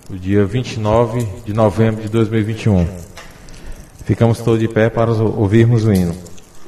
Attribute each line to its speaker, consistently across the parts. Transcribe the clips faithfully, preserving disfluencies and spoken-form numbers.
Speaker 1: o dia vinte e nove de novembro de dois mil e vinte e um. Ficamos todos de pé para ouvirmos o hino.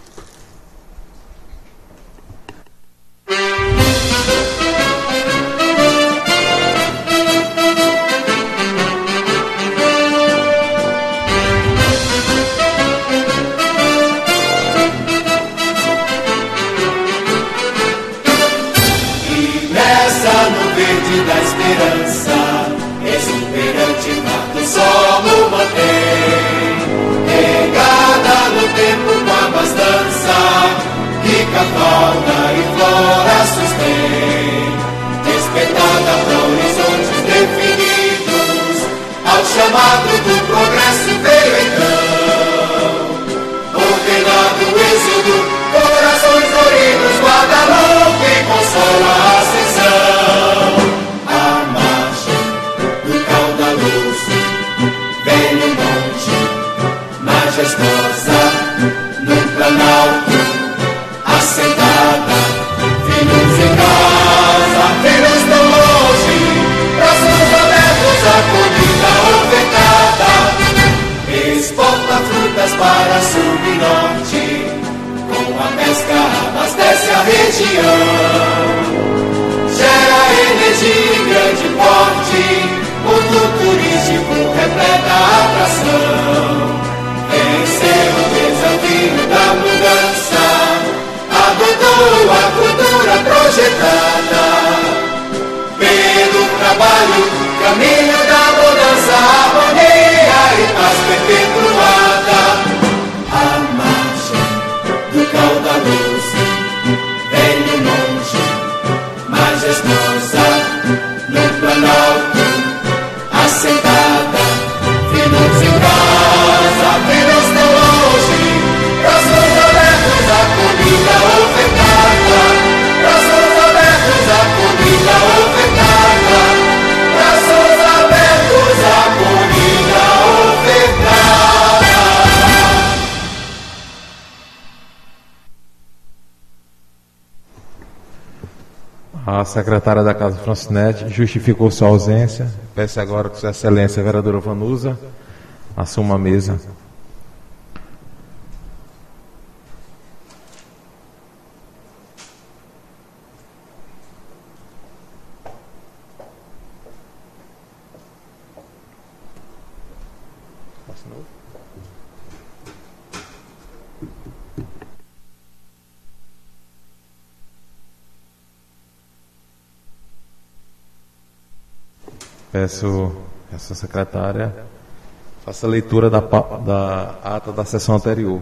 Speaker 2: Chamado do progresso veio então, ordenado o êxodo, corações doridos, Guadalupe consola a ascensão. A marcha do caudaloso, velho monte, majestosa, no planalto, assentada, filhos em casa, filhos tão longe, braços abertos, acolhida ofertada, exporta frutas para sul e norte, com a pesca abastece a região, gera energia em grande porte, ponto turístico repleta atração, venceu o desafio da mudança, adotou a cultura projetada, pelo trabalho, caminho da mudança, harmonia e paz perpetuada. A marcha do caudaloso, velho monte, majestosa, no planalto, assentada, filhos em casa, filhos tão longe, braços abertos, acolhida ofertada, braços abertos, acolhida ofertada, braços abertos, acolhida ofertada.
Speaker 1: A secretária da Casa Francinete justificou sua ausência. Peço agora que Sua Excelência, a vereadora Vanusa, assuma a mesa. Peço a essa secretária faça a leitura da, da ata da sessão anterior.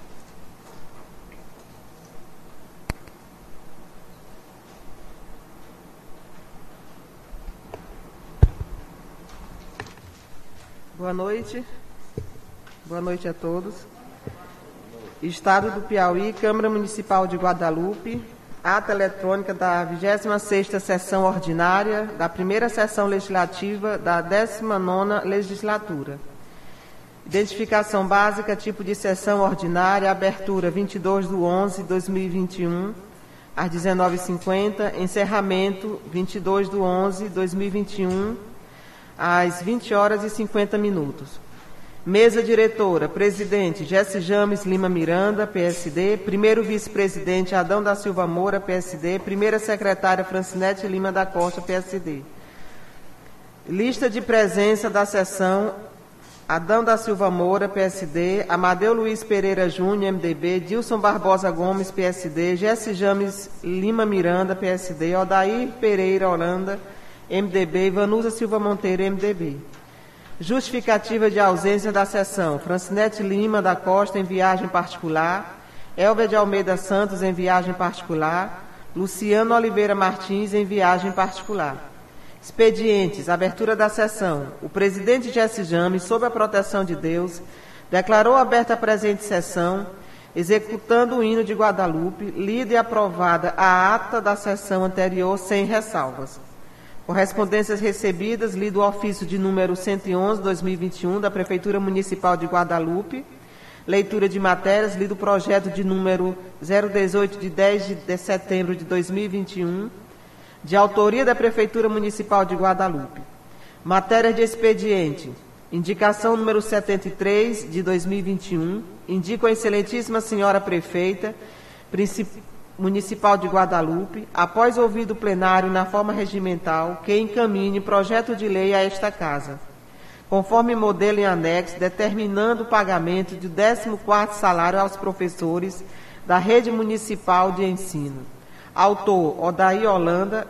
Speaker 3: Boa noite. Boa noite a todos. Estado do Piauí, Câmara Municipal de Guadalupe, ata eletrônica da vigésima sexta sessão ordinária da primeira sessão legislativa da décima nona legislatura. Identificação básica, tipo de sessão ordinária, abertura vinte e dois de onze de dois mil e vinte e um, às dezenove e cinquenta, encerramento vinte e dois de onze de dois mil e vinte e um, às vinte horas e cinquenta minutos. Mesa diretora, presidente Jesse James Lima Miranda, P S D, primeiro vice-presidente Adão da Silva Moura, P S D, primeira secretária Francinete Lima da Costa, P S D. Lista de presença da sessão: Adão da Silva Moura, P S D, Amadeu Luiz Pereira Júnior, M D B, Dilson Barbosa Gomes, P S D, Jesse James Lima Miranda, P S D, Odair Pereira Holanda, M D B, Vanusa Silva Monteiro, M D B. Justificativa de ausência da sessão: Francinete Lima da Costa, em viagem particular, Elber de Almeida Santos, em viagem particular, Luciano Oliveira Martins, em viagem particular. Expedientes: abertura da sessão. O presidente Jesse James, sob a proteção de Deus, declarou aberta a presente sessão, executando o hino de Guadalupe, lida e aprovada a ata da sessão anterior sem ressalvas. Correspondências recebidas: lido o ofício de número cento e onze, dois mil e vinte e um, da Prefeitura Municipal de Guadalupe. Leitura de matérias: lido o projeto de número zero dezoito, de dez de setembro de dois mil e vinte e um, de autoria da Prefeitura Municipal de Guadalupe. Matéria de expediente. Indicação número setenta e três, de dois mil e vinte e um. Indico a excelentíssima senhora prefeita municipal de Guadalupe, após ouvido o plenário na forma regimental, que encaminhe projeto de lei a esta casa, conforme modelo em anexo, determinando o pagamento de décimo quarto salário aos professores da rede municipal de ensino. Autor, Odaí Holanda.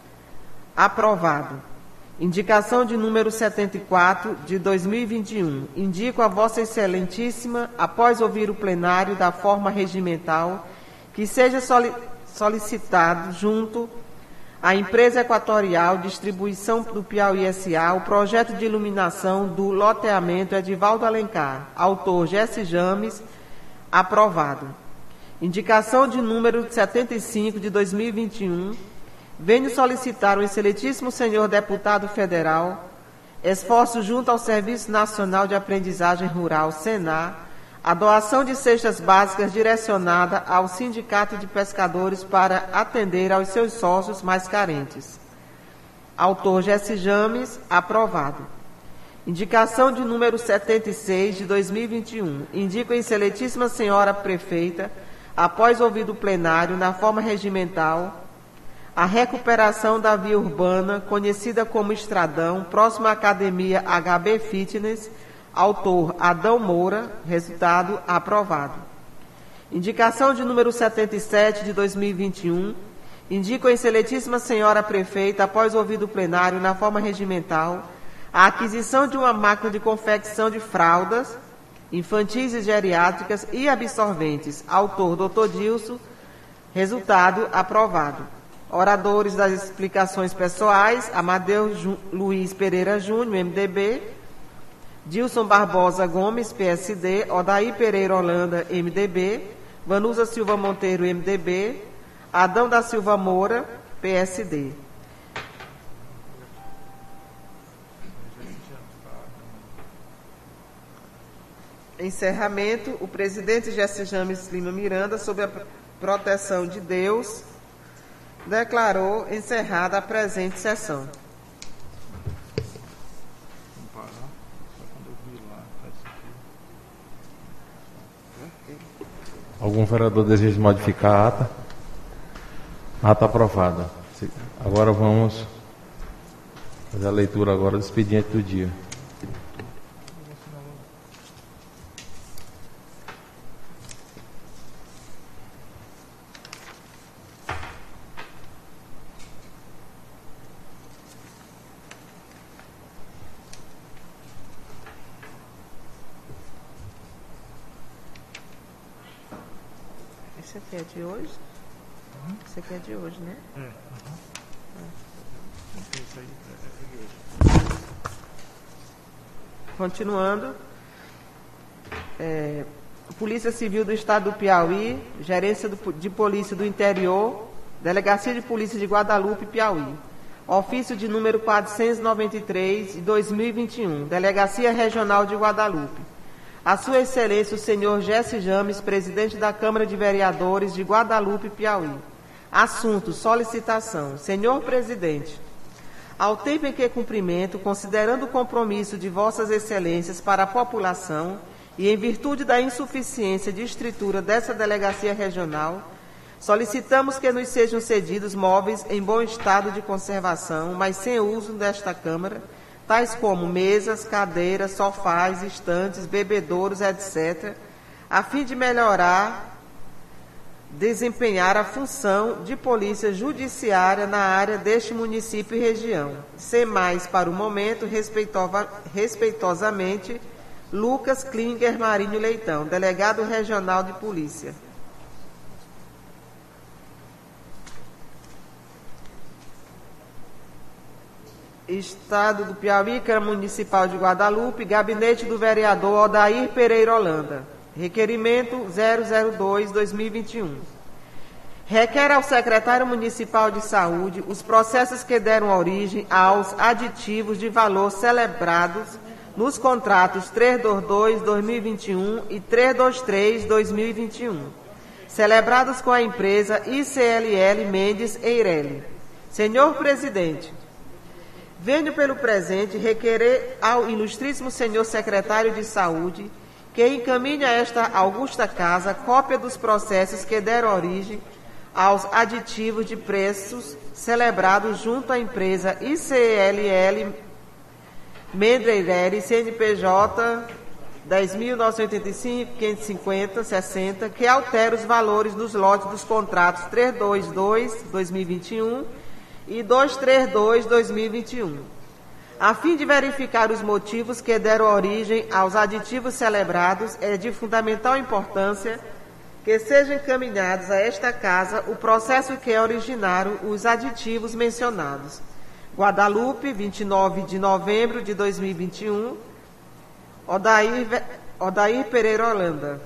Speaker 3: Aprovado. Indicação de número setenta e quatro, de dois mil e vinte e um. Indico a Vossa Excelentíssima, após ouvir o plenário da forma regimental, que seja solicitado junto à Empresa Equatorial Distribuição do Piauí S A o projeto de iluminação do loteamento Edivaldo Alencar. Autor, Jesse James. Aprovado. Indicação de número setenta e cinco, de dois mil e vinte e um. Venho solicitar ao excelentíssimo senhor deputado federal esforço junto ao Serviço Nacional de Aprendizagem Rural, Senar, a doação de cestas básicas direcionada ao Sindicato de Pescadores para atender aos seus sócios mais carentes. Autor, Jesse James. Aprovado. Indicação de número setenta e seis, de dois mil e vinte e um. Indico a excelentíssima senhora prefeita, após ouvido o plenário na forma regimental, a recuperação da via urbana, conhecida como Estradão, próximo à Academia H B Fitness. Autor, Adão Moura. Resultado, aprovado. Indicação de número setenta e sete, de dois mil e vinte e um. Indico a excelentíssima senhora prefeita, após ouvido o plenário na forma regimental, a aquisição de uma máquina de confecção de fraldas infantis e geriátricas e absorventes. Autor, doutor Dilson. Resultado, aprovado. Oradores das explicações pessoais: Amadeu Ju, Luiz Pereira Júnior, M D B, Dilson Barbosa Gomes, P S D, Odaí Pereira Holanda, M D B, Vanusa Silva Monteiro, M D B, Adão da Silva Moura, P S D. Encerramento. O presidente Jesse James Lima Miranda, sob a proteção de Deus, declarou encerrada a presente sessão.
Speaker 1: Algum vereador deseja modificar a ata? Ata aprovada. Agora vamos fazer a leitura agora do expediente do dia.
Speaker 3: Esse aqui é de hoje? Uhum. Esse aqui é de hoje, né? É. Uhum. É. Isso aí é de hoje. Continuando. É, Polícia Civil do Estado do Piauí, Gerência do, de Polícia do Interior, Delegacia de Polícia de Guadalupe, Piauí. Ofício de número quatrocentos e noventa e três, de dois mil e vinte e um, Delegacia Regional de Guadalupe. A Sua Excelência, o senhor Jesse James, presidente da Câmara de Vereadores de Guadalupe, Piauí. Assunto: solicitação. Senhor presidente, ao tempo em que cumprimento, considerando o compromisso de Vossas Excelências para a população e em virtude da insuficiência de estrutura dessa delegacia regional, solicitamos que nos sejam cedidos móveis em bom estado de conservação, mas sem uso desta Câmara, tais como mesas, cadeiras, sofás, estantes, bebedouros, etcétera, a fim de melhorar, desempenhar a função de polícia judiciária na área deste município e região. Sem mais, para o momento, respeitosamente, Lucas Klinger Marinho Leitão, delegado regional de polícia. Estado do Piauí, Câmara Municipal de Guadalupe, Gabinete do Vereador Odair Pereira Holanda. Requerimento zero zero dois barra dois mil e vinte e um. Requer ao secretário municipal de saúde os processos que deram origem aos aditivos de valor celebrados nos contratos trezentos e vinte e dois barra dois mil e vinte e um e trezentos e vinte e três barra dois mil e vinte e um, celebrados com a empresa I C L L Mendes Eireli. Senhor presidente, Venho pelo presente requerer ao ilustríssimo senhor secretário de Saúde que encaminhe a esta augusta casa cópia dos processos que deram origem aos aditivos de preços celebrados junto à empresa I C L L Mendreireri, C N P J dez mil novecentos e oitenta e cinco, quinhentos e cinquenta, sessenta, que altera os valores dos lotes dos contratos trezentos e vinte e dois, dois mil e vinte e um e duzentos e trinta e dois, dois mil e vinte e um, a fim de verificar os motivos que deram origem aos aditivos celebrados. É de fundamental importância que sejam encaminhados a esta casa o processo que originaram os aditivos mencionados. Guadalupe, vinte e nove de novembro de dois mil e vinte e um, Odair, Odair Pereira Holanda.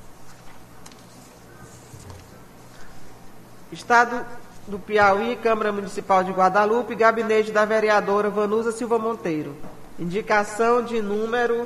Speaker 3: Estado do Piauí, Câmara Municipal de Guadalupe, gabinete da vereadora Vanusa Silva Monteiro. Indicação de número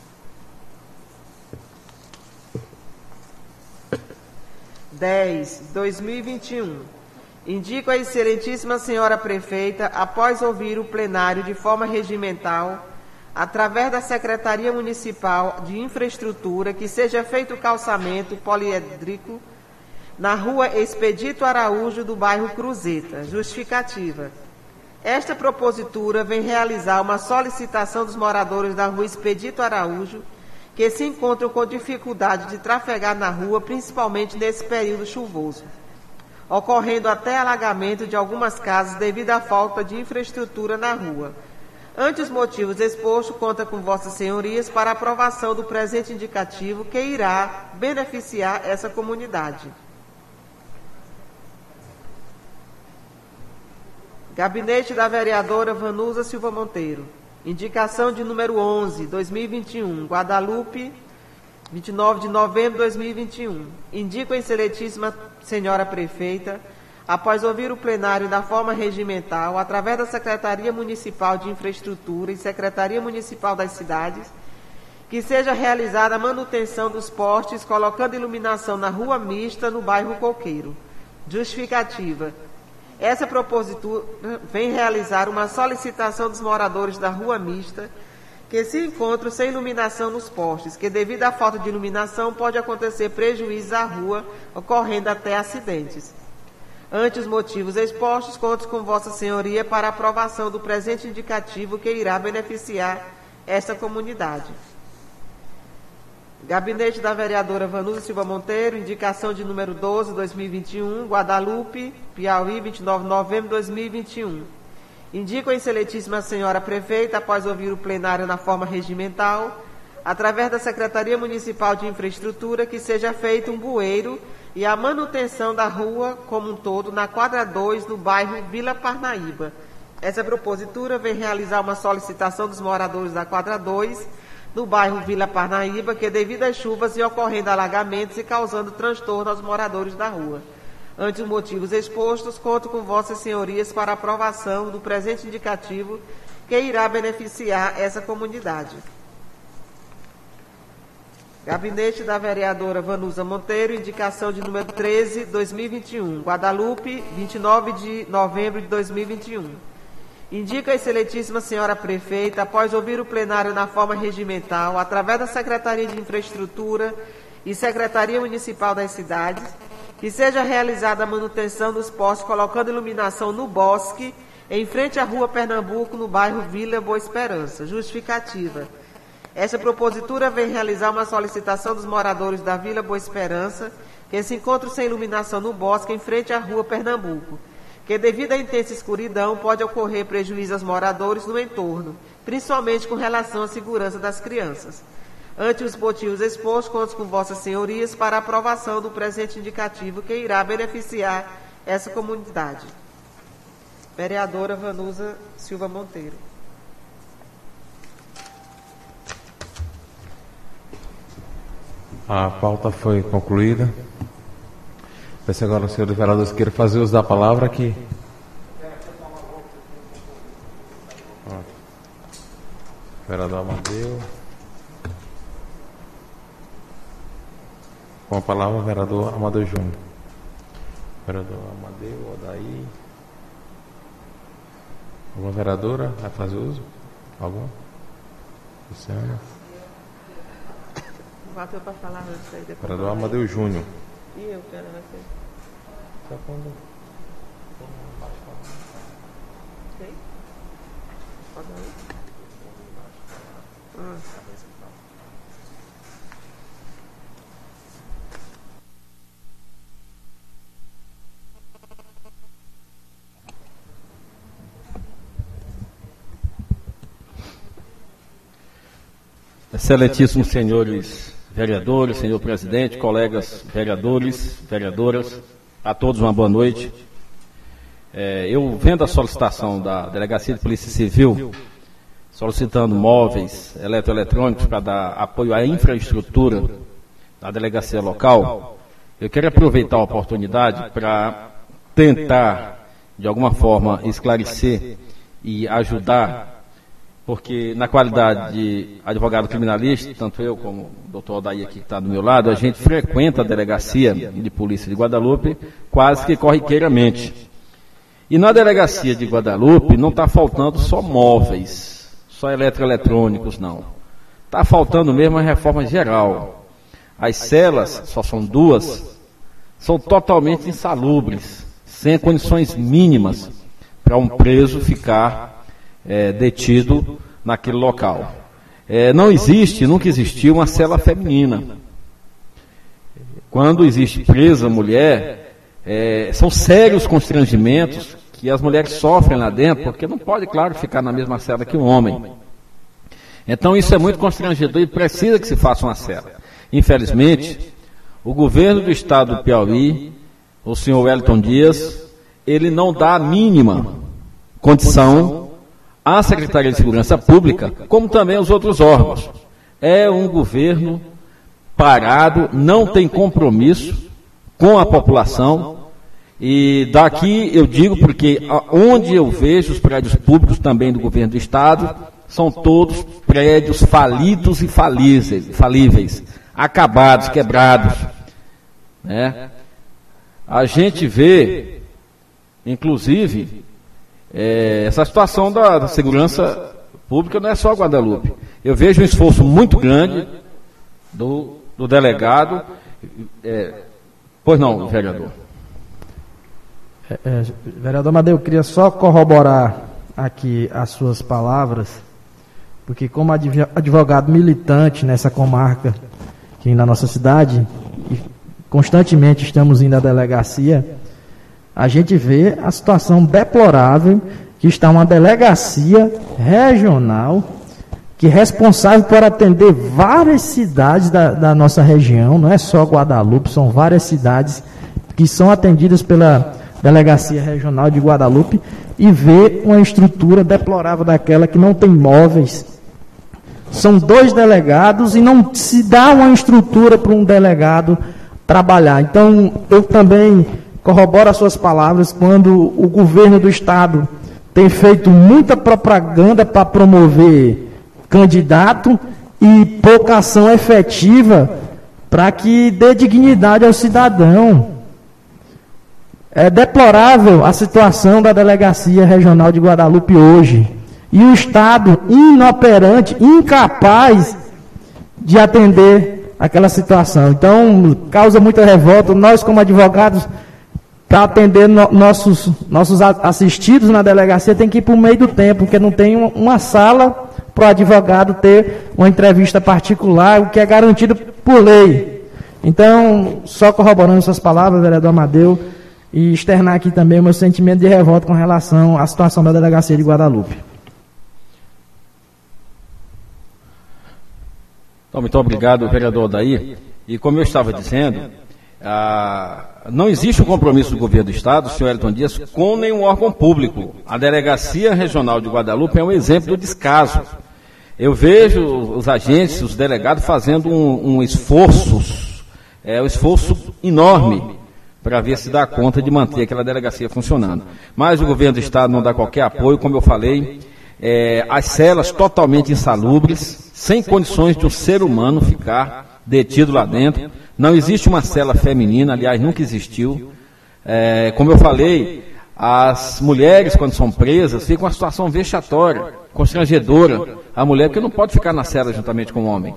Speaker 3: dez, dois mil e vinte e um. Indico a excelentíssima senhora prefeita, após ouvir o plenário de forma regimental, através da Secretaria Municipal de Infraestrutura, que seja feito o calçamento poliédrico na rua Expedito Araújo, do bairro Cruzeta. Justificativa. Esta propositura vem realizar uma solicitação dos moradores da rua Expedito Araújo, que se encontram com dificuldade de trafegar na rua, principalmente nesse período chuvoso, ocorrendo até alagamento de algumas casas devido à falta de infraestrutura na rua. Ante os motivos expostos, conta com vossas senhorias para aprovação do presente indicativo, que irá beneficiar essa comunidade. Gabinete da vereadora Vanusa Silva Monteiro. Indicação de número onze, dois mil e vinte e um, Guadalupe, vinte e nove de novembro de dois mil e vinte e um. Indico a excelentíssima senhora prefeita, após ouvir o plenário da forma regimental, através da Secretaria Municipal de Infraestrutura e Secretaria Municipal das Cidades, que seja realizada a manutenção dos postes, colocando iluminação na rua mista, no bairro Coqueiro. Justificativa. Essa propositura vem realizar uma solicitação dos moradores da rua mista, que se encontram sem iluminação nos postes, que devido à falta de iluminação pode acontecer prejuízos à rua, ocorrendo até acidentes. Ante os motivos expostos, conto com vossa senhoria para aprovação do presente indicativo, que irá beneficiar esta comunidade. Gabinete da vereadora Vanusa Silva Monteiro, indicação de número doze, dois mil e vinte e um, Guadalupe, Piauí, vinte e nove de novembro de dois mil e vinte e um. Indico a excelentíssima senhora prefeita, após ouvir o plenário na forma regimental, através da Secretaria Municipal de Infraestrutura, que seja feito um bueiro e a manutenção da rua como um todo na quadra dois, no bairro Vila Parnaíba. Essa propositura vem realizar uma solicitação dos moradores da quadra dois, no bairro Vila Parnaíba, que devido às chuvas e ocorrendo alagamentos e causando transtorno aos moradores da rua. Ante os motivos expostos, conto com vossas senhorias para aprovação do presente indicativo, que irá beneficiar essa comunidade. Gabinete da vereadora Vanusa Monteiro, indicação de número treze, dois mil e vinte e um, Guadalupe, vinte e nove de novembro de dois mil e vinte e um. Indica a excelentíssima senhora prefeita, após ouvir o plenário na forma regimental, através da Secretaria de Infraestrutura e Secretaria Municipal das Cidades, que seja realizada a manutenção dos postes, colocando iluminação no bosque, em frente à rua Pernambuco, no bairro Vila Boa Esperança. Justificativa. Essa propositura vem realizar uma solicitação dos moradores da Vila Boa Esperança, que se encontram sem iluminação no bosque, em frente à rua Pernambuco, que devido à intensa escuridão pode ocorrer prejuízo aos moradores no entorno, principalmente com relação à segurança das crianças. Ante os motivos expostos, conto com vossas senhorias para aprovação do presente indicativo, que irá beneficiar essa comunidade. Vereadora Vanusa Silva Monteiro.
Speaker 1: A pauta foi concluída. Peço agora aos senhores vereadores que queiram fazer uso da palavra aqui. Vereador Amadeu. Com a palavra, o vereador Amadeu Júnior. Vereador Amadeu, Odaí. Alguma vereadora vai fazer uso? Alguma? Luciana?
Speaker 3: Bateu para falar isso aí depois.
Speaker 1: Vereador Amadeu Júnior.
Speaker 3: E eu quero você.
Speaker 1: Só quando...
Speaker 3: Ok? Pode ir? Hum.
Speaker 4: Excelentíssimos senhores vereadores, senhor presidente, colegas vereadores, vereadoras, a todos uma boa noite. É, eu vendo a solicitação da Delegacia de Polícia Civil, solicitando móveis eletroeletrônicos para dar apoio à infraestrutura da delegacia local, eu quero aproveitar a oportunidade para tentar, de alguma forma, esclarecer e ajudar, porque na qualidade de advogado criminalista, tanto eu como o doutor Odair aqui que está do meu lado, a gente frequenta a delegacia de polícia de Guadalupe quase que corriqueiramente. E na delegacia de Guadalupe não está faltando só móveis, só eletroeletrônicos, não. Está faltando mesmo a reforma geral. As celas, só são duas, são totalmente insalubres, sem condições mínimas para um preso ficar É, detido naquele local. É, não existe, nunca existiu uma cela feminina. Quando existe presa mulher, é, são sérios constrangimentos que as mulheres sofrem lá dentro, porque não pode, claro, ficar na mesma cela que o homem. Então isso é muito constrangedor e precisa que se faça uma cela. Infelizmente, o governo do estado do Piauí, o senhor Wellington Dias, ele não dá a mínima condição à Secretaria de Segurança Pública, como também aos outros órgãos. É um governo parado, não tem compromisso com a população, e daqui eu digo porque onde eu vejo os prédios públicos também do governo do Estado, são todos prédios falidos e falíveis, falíveis acabados, quebrados. Né? A gente vê, inclusive, É, essa situação da, da segurança pública não é só Guadalupe. Eu vejo um esforço muito grande do, do delegado. É, pois não, vereador.
Speaker 5: É, é, vereador Amadeu, eu queria só corroborar aqui as suas palavras, porque como advogado militante nessa comarca aqui na nossa cidade, e constantemente estamos indo à delegacia, a gente vê a situação deplorável que está uma delegacia regional que é responsável por atender várias cidades da, da nossa região, não é só Guadalupe, são várias cidades que são atendidas pela Delegacia Regional de Guadalupe, e vê uma estrutura deplorável daquela que não tem móveis. São dois delegados e não se dá uma estrutura para um delegado trabalhar. Então, eu também corroboro as suas palavras quando o governo do estado tem feito muita propaganda para promover candidato e pouca ação efetiva para que dê dignidade ao cidadão. É deplorável a situação da Delegacia Regional de Guadalupe hoje. E o estado inoperante, incapaz de atender aquela situação. Então, causa muita revolta. Nós, como advogados, para atender no, nossos, nossos assistidos na delegacia, tem que ir para o meio do tempo, porque não tem uma, uma sala para o advogado ter uma entrevista particular, o que é garantido por lei. Então, só corroborando suas palavras, vereador Amadeu, e externar aqui também o meu sentimento de revolta com relação à situação da delegacia de Guadalupe.
Speaker 4: Então, muito obrigado, vereador Odair. E como eu estava dizendo, ah, não existe um compromisso do governo do Estado, senhor Wellington Dias, com nenhum órgão público. A Delegacia Regional de Guadalupe é um exemplo de descaso. Eu vejo os agentes, os delegados, fazendo um, um esforço, é, um esforço enorme para ver se dá conta de manter aquela delegacia funcionando. Mas o governo do Estado não dá qualquer apoio, como eu falei, é, as celas totalmente insalubres, sem condições de um ser humano ficar detido lá dentro. Não existe uma cela feminina, aliás, nunca existiu. É, como eu falei, as mulheres, quando são presas, ficam uma situação vexatória, constrangedora. A mulher, porque não pode ficar na cela juntamente com o homem.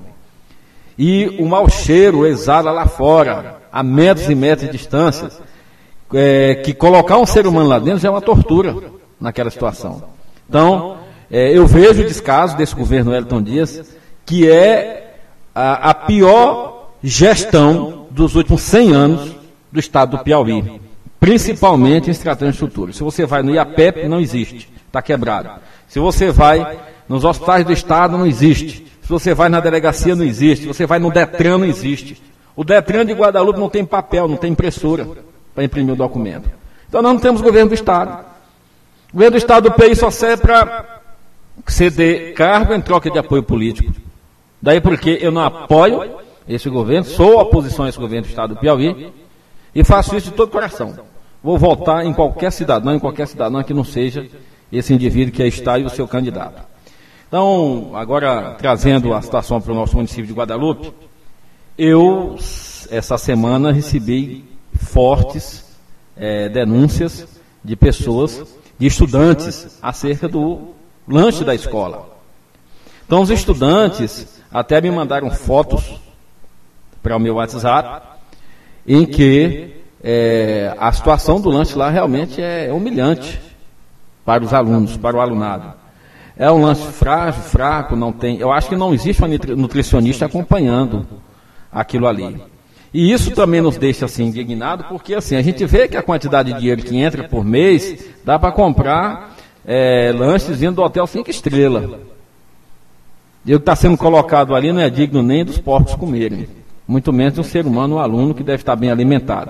Speaker 4: E o mau cheiro exala lá fora, a metros e metros de distância, é, que colocar um ser humano lá dentro já é uma tortura naquela situação. Então, é, eu vejo o descaso desse governo Wellington Dias, que é a, a pior gestão dos últimos cem anos do estado do Piauí, principalmente em se tratando de estrutura. Se você vai no I A P E P, não existe, está quebrado. Se você vai nos hospitais do estado, não existe. Se você vai na delegacia, não existe. Se você vai no Detran, não existe. O Detran de Guadalupe não tem papel, não tem impressora para imprimir o documento. Então nós não temos governo do estado. O governo do estado do P I só serve para ceder cargo em troca de apoio político. Daí porque eu não apoio esse governo, sou oposição a esse governo do estado do Piauí, e faço isso de todo coração. Vou votar em qualquer cidadão, em qualquer cidadã que não seja esse indivíduo que aí está e o seu candidato. Então, agora trazendo a situação para o nosso município de Guadalupe, eu, essa semana, recebi fortes é, denúncias de pessoas, de estudantes, acerca do lanche da escola. Então, os estudantes até me mandaram fotos para o meu WhatsApp, em que é, a situação do lanche lá realmente é humilhante para os alunos, para o alunado. É um lanche frágil, fraco, não tem. Eu acho que não existe uma nutricionista acompanhando aquilo ali. E isso também nos deixa assim indignado, porque assim, a gente vê que a quantidade de dinheiro que entra por mês dá para comprar é, lanches vindo do hotel cinco estrelas. E o que está sendo colocado ali não é digno nem dos porcos comerem, muito menos de um ser humano, um aluno que deve estar bem alimentado.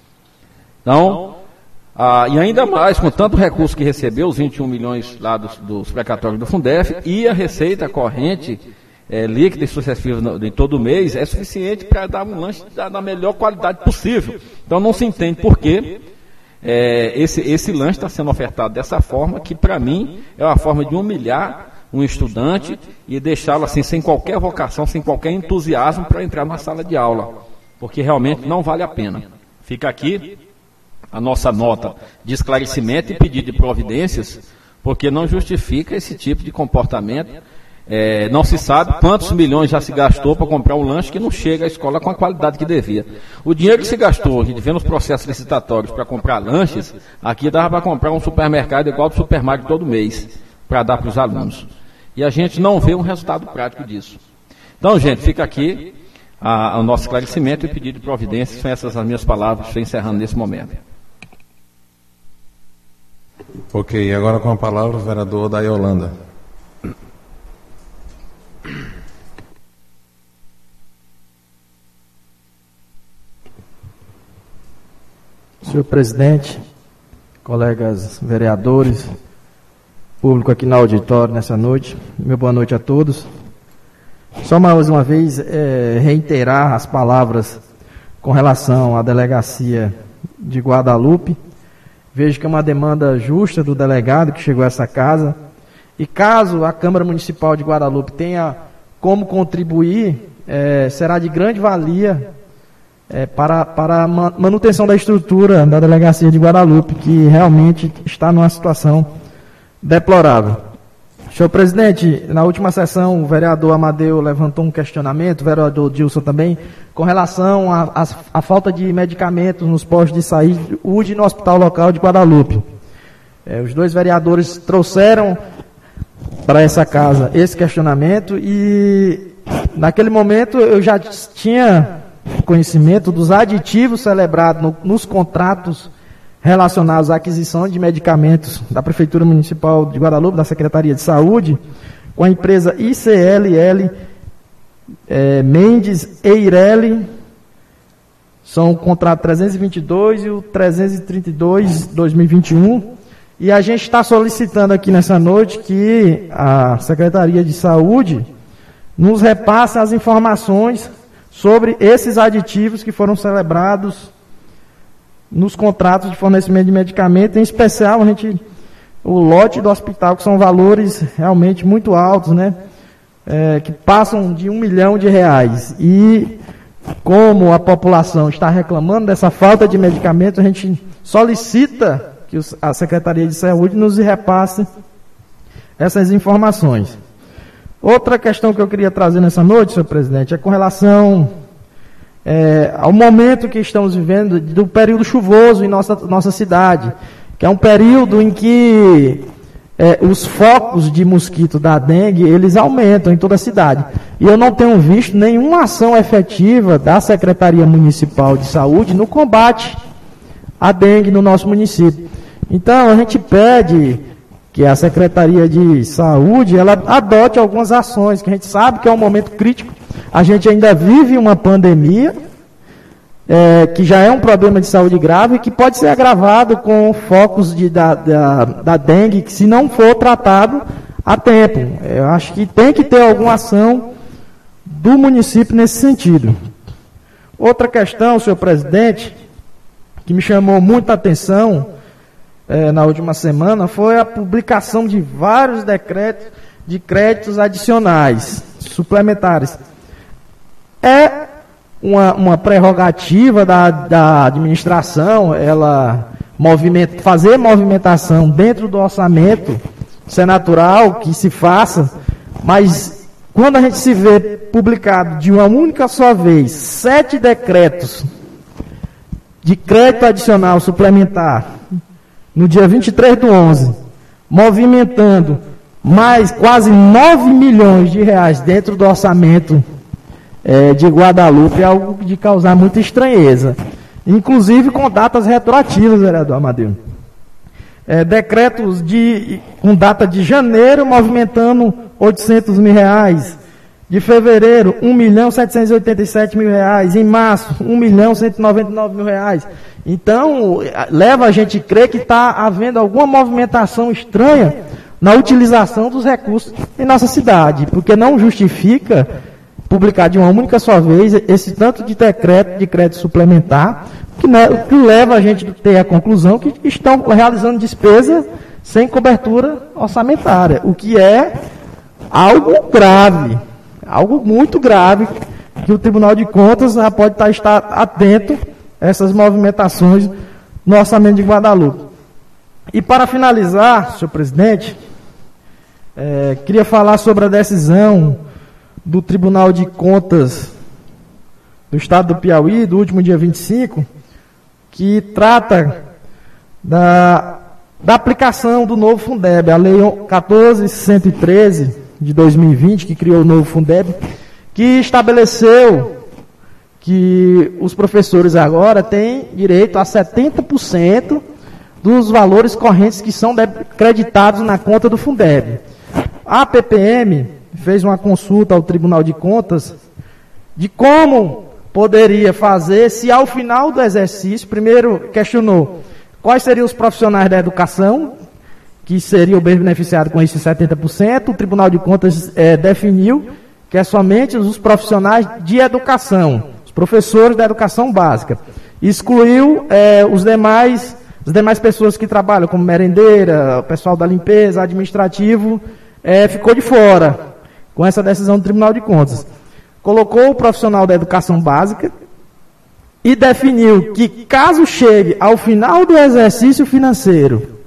Speaker 4: Então, ah, e ainda mais, com tanto recurso que recebeu, os vinte e um milhões lá dos, dos precatórios do Fundef, e a receita corrente é, líquida e sucessiva de todo mês, é suficiente para dar um lanche da, da melhor qualidade possível. Então não se entende por que é, esse, esse lanche está sendo ofertado dessa forma, que para mim é uma forma de humilhar um estudante e deixá-lo assim sem qualquer vocação, sem qualquer entusiasmo para entrar na sala de aula, porque realmente não vale a pena. Fica aqui a nossa nota de esclarecimento e pedido de providências, porque não justifica esse tipo de comportamento. É, não se sabe quantos milhões já se gastou para comprar um lanche que não chega à escola com a qualidade que devia. O dinheiro que se gastou, a gente vê nos processos licitatórios para comprar lanches, aqui dava para comprar um supermercado igual ao supermercado todo mês, para dar para os alunos. E a gente não vê um resultado prático disso. Então, gente, fica aqui a, a, o nosso esclarecimento e pedido de providências. São essas as minhas palavras, estou encerrando nesse momento.
Speaker 1: Ok, agora com a palavra o vereador da Yolanda.
Speaker 5: Senhor presidente, colegas vereadores, público aqui no auditório nessa noite, meu boa noite a todos. Só mais uma vez é, reiterar as palavras com relação à delegacia de Guadalupe. Vejo que é uma demanda justa do delegado que chegou a essa casa, e caso a Câmara Municipal de Guadalupe tenha como contribuir, é, será de grande valia é, para, para a manutenção da estrutura da delegacia de Guadalupe, que realmente está numa situação deplorável. Senhor presidente, na última sessão o vereador Amadeu levantou um questionamento, o vereador Dilson também, com relação à falta de medicamentos nos postos de saúde e no hospital local de Guadalupe. É, os dois vereadores trouxeram para essa casa esse questionamento e naquele momento eu já tinha conhecimento dos aditivos celebrados no, nos contratos relacionados à aquisição de medicamentos da Prefeitura Municipal de Guadalupe, da Secretaria de Saúde, com a empresa I C L L é, Mendes Eireli. São o contrato trezentos e vinte e dois e o trezentos e trinta e dois, dois mil e vinte e um. E a gente está solicitando aqui nessa noite que a Secretaria de Saúde nos repasse as informações sobre esses aditivos que foram celebrados nos contratos de fornecimento de medicamento, em especial a gente, o lote do hospital, que são valores realmente muito altos, né? É, que passam de um milhão de reais. E como a população está reclamando dessa falta de medicamento, a gente solicita que os, a Secretaria de Saúde nos repasse essas informações. Outra questão que eu queria trazer nessa noite, senhor presidente, é com relação é, ao momento que estamos vivendo do período chuvoso em nossa, nossa cidade, que é um período em que é, os focos de mosquito da dengue, eles aumentam em toda a cidade. E eu não tenho visto nenhuma ação efetiva da Secretaria Municipal de Saúde no combate à dengue no nosso município. Então, a gente pede que a Secretaria de Saúde, ela adote algumas ações, que a gente sabe que é um momento crítico. A gente ainda vive uma pandemia, é, que já é um problema de saúde grave, e que pode ser agravado com focos de, da, da, da dengue, que se não for tratado a tempo. Eu acho que tem que ter alguma ação do município nesse sentido. Outra questão, senhor presidente, que me chamou muita atenção, É, na última semana, foi a publicação de vários decretos de créditos adicionais, suplementares. É uma, uma prerrogativa da, da administração, ela movimenta, fazer movimentação dentro do orçamento, isso é natural que se faça, mas quando a gente se vê publicado de uma única só vez, sete decretos de crédito adicional suplementar, no dia vinte e três do onze, movimentando mais quase nove milhões de reais dentro do orçamento é, de Guadalupe, é algo de causar muita estranheza. Inclusive com datas retroativas, vereador Amadeu. É, decretos de, com data de janeiro, movimentando oitocentos mil reais. De fevereiro, um milhão setecentos e oitenta e sete mil reais. Em março, um milhão cento e noventa e nove mil reais. Então, leva a gente a crer que está havendo alguma movimentação estranha na utilização dos recursos em nossa cidade, porque não justifica publicar de uma única só vez esse tanto de decreto de crédito suplementar, que, né, que leva a gente a ter a conclusão que estão realizando despesa sem cobertura orçamentária, o que é algo grave, algo muito grave, que o Tribunal de Contas já pode estar atento a essas movimentações no orçamento de Guadalupe. E para finalizar, senhor presidente, é, queria falar sobre a decisão do Tribunal de Contas do Estado do Piauí, do último dia vinte e cinco, que trata da, da aplicação do novo Fundeb, a Lei quatorze mil cento e treze de dois mil e vinte, que criou o novo Fundeb, que estabeleceu que os professores agora têm direito a setenta por cento dos valores correntes que são creditados na conta do Fundeb. A P P M fez uma consulta ao Tribunal de Contas de como poderia fazer se ao final do exercício, primeiro questionou quais seriam os profissionais da educação que seriam beneficiados com esses setenta por cento. O Tribunal de Contas é, definiu que é somente os profissionais de educação, os professores da educação básica. Excluiu é, os demais, as demais pessoas que trabalham, como merendeira, o pessoal da limpeza, administrativo, é, ficou de fora com essa decisão do Tribunal de Contas. Colocou o profissional da educação básica e definiu que, caso chegue ao final do exercício financeiro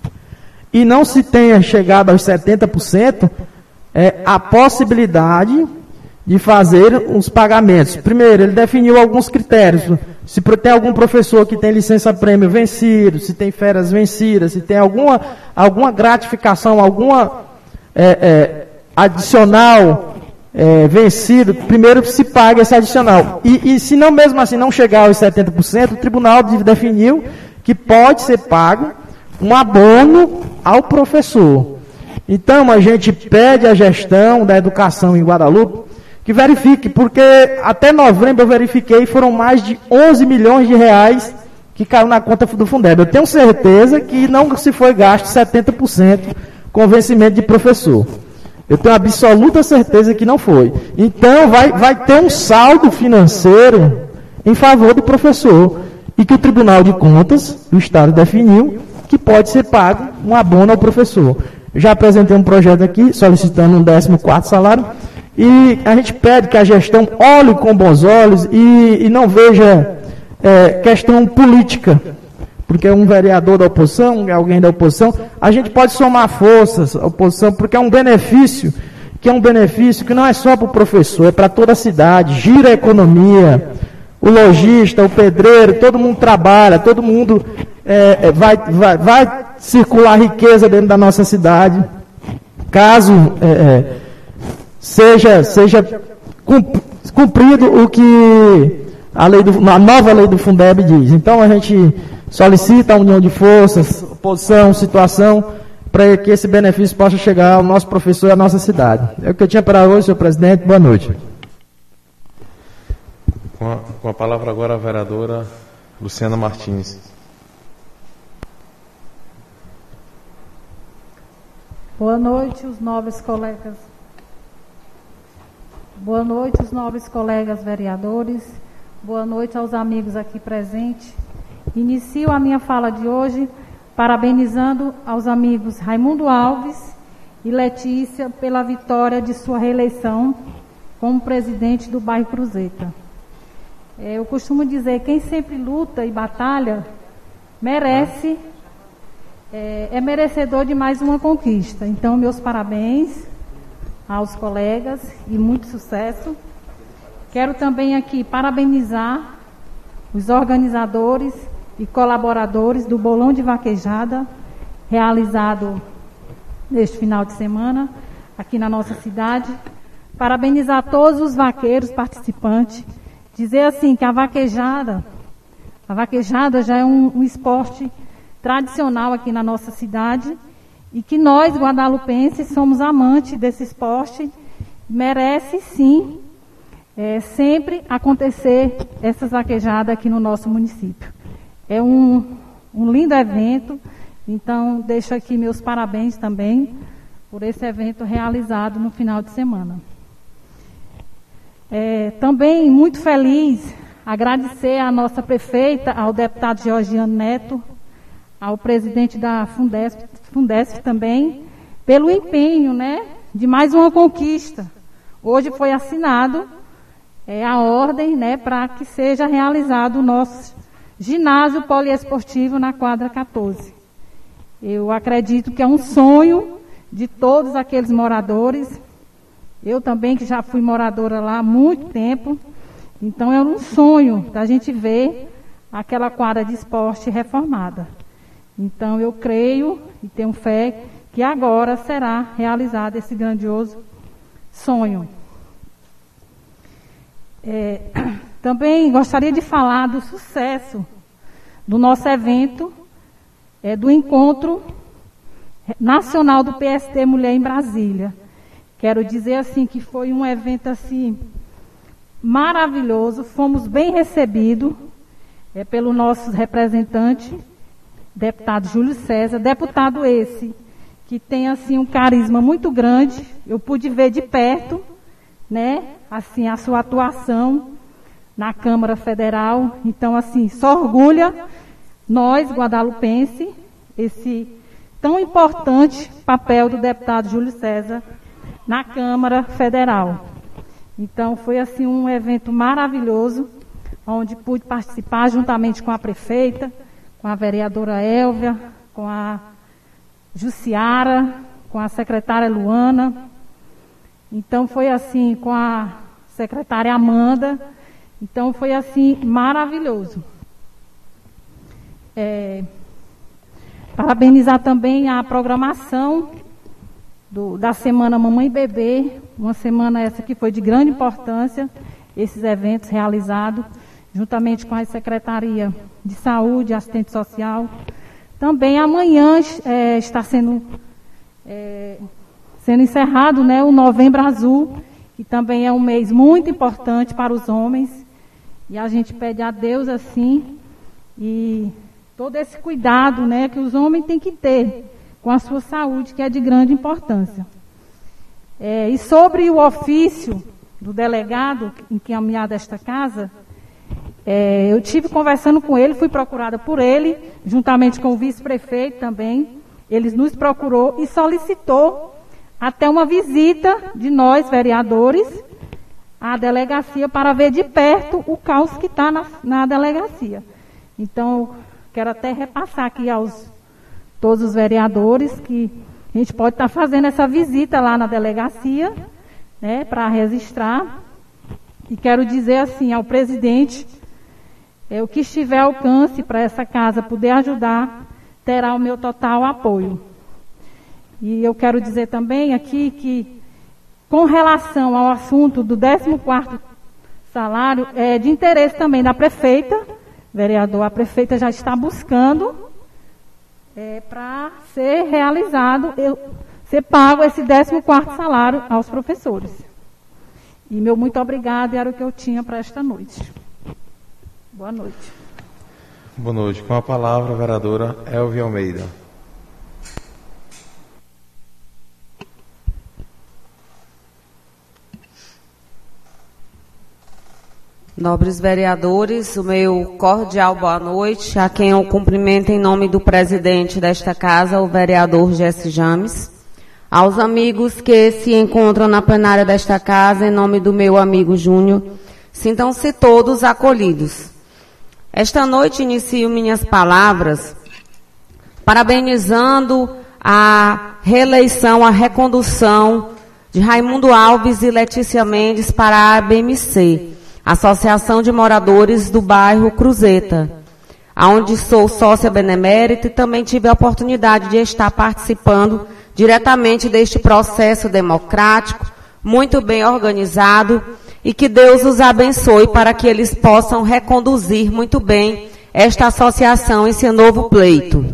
Speaker 5: e não se tenha chegado aos setenta por cento, é, a possibilidade de fazer os pagamentos. Primeiro, ele definiu alguns critérios. Se tem algum professor que tem licença-prêmio vencido, se tem férias vencidas, se tem alguma, alguma gratificação, alguma é, é, adicional é, vencido, primeiro se paga esse adicional. E, e se não mesmo assim não chegar aos setenta por cento, o tribunal definiu que pode ser pago um abono ao professor. Então, a gente pede à gestão da educação em Guadalupe que verifique, porque até novembro eu verifiquei, foram mais de onze milhões de reais que caiu na conta do Fundeb. Eu tenho certeza que não se foi gasto setenta por cento com vencimento de professor. Eu tenho absoluta certeza que não foi. Então, vai, vai ter um saldo financeiro em favor do professor e que o Tribunal de Contas do Estado definiu que pode ser pago um abono ao professor. Eu já apresentei um projeto aqui, solicitando um décimo quarto salário, e a gente pede que a gestão olhe com bons olhos e, e não veja é, questão política porque é um vereador da oposição, é alguém da oposição, a gente pode somar forças, a oposição, porque é um benefício, que é um benefício que não é só para o professor, é para toda a cidade, gira a economia, o lojista, o pedreiro, todo mundo trabalha, todo mundo é, vai, vai, vai circular riqueza dentro da nossa cidade, caso é, seja, seja cumprido o que a, lei do, a nova lei do Fundeb diz. Então a gente solicita a união de forças, oposição, situação, para que esse benefício possa chegar ao nosso professor e à nossa cidade. É o que eu tinha para hoje, senhor presidente. Boa noite.
Speaker 1: Com a, com a palavra agora a vereadora Luciana Martins.
Speaker 6: Boa noite, os nobres colegas. Boa noite, os nobres colegas vereadores. Boa noite aos amigos aqui presentes. Inicio a minha fala de hoje parabenizando aos amigos Raimundo Alves e Letícia pela vitória de sua reeleição como presidente do bairro Cruzeta. Eu costumo dizer, quem sempre luta e batalha, merece, é, é merecedor de mais uma conquista. Então, meus parabéns aos colegas e muito sucesso. Quero também aqui parabenizar os organizadores e colaboradores do Bolão de Vaquejada, realizado neste final de semana, aqui na nossa cidade. Parabenizar todos os vaqueiros participantes. Dizer assim que a vaquejada, a vaquejada já é um, um esporte tradicional aqui na nossa cidade e que nós, guadalupenses, somos amantes desse esporte. Merece sim é, sempre acontecer essas vaquejadas aqui no nosso município. É um, um lindo evento, então deixo aqui meus parabéns também por esse evento realizado no final de semana. É, também muito feliz, agradecer à nossa prefeita, ao deputado Georgiano Neto, ao presidente da Fundesp, Fundesp também, pelo empenho, né, de mais uma conquista. Hoje foi assinado é, a ordem, né, para que seja realizado o nosso ginásio poliesportivo na quadra quatorze. Eu acredito que é um sonho de todos aqueles moradores. Eu também, que já fui moradora lá há muito tempo, então é um sonho da gente ver aquela quadra de esporte reformada. Então eu creio e tenho fé que agora será realizado esse grandioso sonho. É, também gostaria de falar do sucesso do nosso evento, é, do Encontro Nacional do P S D Mulher em Brasília. Quero dizer assim que foi um evento assim maravilhoso, fomos bem recebidos é, pelo nosso representante, deputado Júlio César, deputado esse que tem assim um carisma muito grande. Eu pude ver de perto, né, assim a sua atuação na Câmara Federal. Então assim, só orgulha nós guadalupenses esse tão importante papel do deputado Júlio César na Câmara Federal. Então foi assim um evento maravilhoso, onde pude participar juntamente com a prefeita, com a vereadora Élvia, com a Jussiara, com a secretária Luana. Então foi assim com a secretária Amanda. Então foi assim maravilhoso. É, parabenizar também a programação Do, da Semana Mamãe e Bebê, uma semana essa que foi de grande importância, esses eventos realizados, juntamente com a Secretaria de Saúde e Assistente Social. Também amanhã é, está sendo, é, sendo encerrado, né, o Novembro Azul, que também é um mês muito importante para os homens, e a gente pede a Deus assim, e todo esse cuidado, né, que os homens têm que ter com a sua saúde, que é de grande importância. É, e sobre o ofício do delegado encaminhado a esta casa, é, eu tive conversando com ele, fui procurada por ele, juntamente com o vice-prefeito também. Ele nos procurou e solicitou até uma visita de nós, vereadores, à delegacia para ver de perto o caos que está na, na delegacia. Então, quero até repassar aqui aos todos os vereadores que a gente pode estar fazendo essa visita lá na delegacia, né, para registrar. E quero dizer assim ao presidente, é, o que estiver ao alcance para essa casa poder ajudar, terá o meu total apoio. E eu quero dizer também aqui que, com relação ao assunto do décimo quarto salário, é de interesse também da prefeita, vereador, a prefeita já está buscando é, para ser realizado, eu, ser pago esse décimo quarto salário aos professores. E meu muito obrigado, era o que eu tinha para esta noite. Boa noite.
Speaker 1: Boa noite. Com a palavra, a vereadora Elvia Almeida.
Speaker 7: Nobres vereadores, o meu cordial boa noite, a quem eu cumprimento em nome do presidente desta casa, o vereador Jesse James. Aos amigos que se encontram na plenária desta casa, em nome do meu amigo Júnior, sintam-se todos acolhidos. Esta noite inicio minhas palavras parabenizando a reeleição, a recondução de Raimundo Alves e Letícia Mendes para a A B M C, Associação de Moradores do Bairro Cruzeta, onde sou sócia benemérita e também tive a oportunidade de estar participando diretamente deste processo democrático, muito bem organizado, e que Deus os abençoe para que eles possam reconduzir muito bem esta associação em seu novo pleito.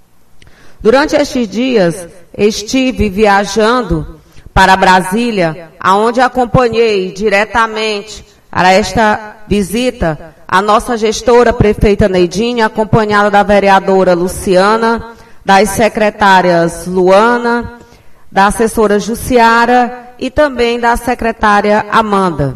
Speaker 7: Durante estes dias, estive viajando para Brasília, aonde acompanhei diretamente para esta visita a nossa gestora, prefeita Neidinha, acompanhada da vereadora Luciana, das secretárias Luana, da assessora Jussiara e também da secretária Amanda.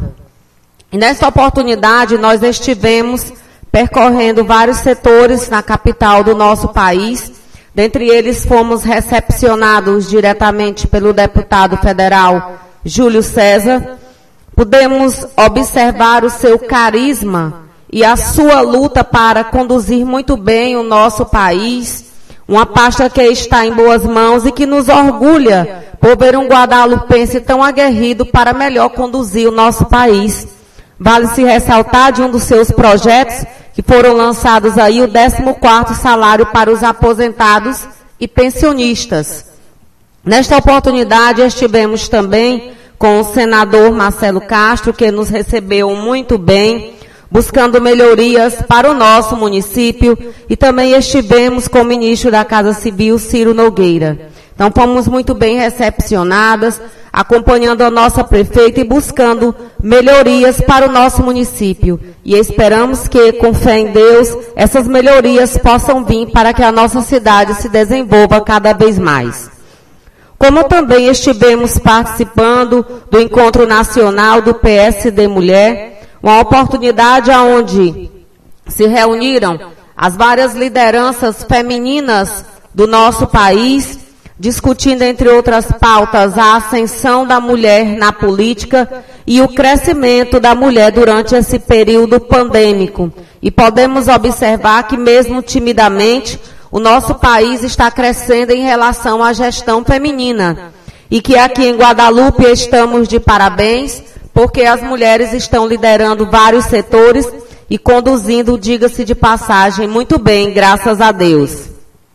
Speaker 7: E nesta oportunidade nós estivemos percorrendo vários setores na capital do nosso país. Dentre eles fomos recepcionados diretamente pelo deputado federal Júlio César. Pudemos observar o seu carisma e a sua luta para conduzir muito bem o nosso país, uma pasta que está em boas mãos e que nos orgulha por ver um guadalupense tão aguerrido para melhor conduzir o nosso país. Vale-se ressaltar de um dos seus projetos que foram lançados aí o décimo quarto salário para os aposentados e pensionistas. Nesta oportunidade estivemos também com o senador Marcelo Castro, que nos recebeu muito bem, buscando melhorias para o nosso município, e também estivemos com o ministro da Casa Civil, Ciro Nogueira. Então, fomos muito bem recepcionadas, acompanhando a nossa prefeita e buscando melhorias para o nosso município. E esperamos que, com fé em Deus, essas melhorias possam vir para que a nossa cidade se desenvolva cada vez mais. Como também estivemos participando do Encontro Nacional do P S D Mulher, uma oportunidade onde se reuniram as várias lideranças femininas do nosso país, discutindo, entre outras pautas, a ascensão da mulher na política e o crescimento da mulher durante esse período pandêmico. E podemos observar que, mesmo timidamente, o nosso país está crescendo em relação à gestão feminina. E que aqui em Guadalupe estamos de parabéns, porque as mulheres estão liderando vários setores e conduzindo, diga-se de passagem, muito bem, graças a Deus.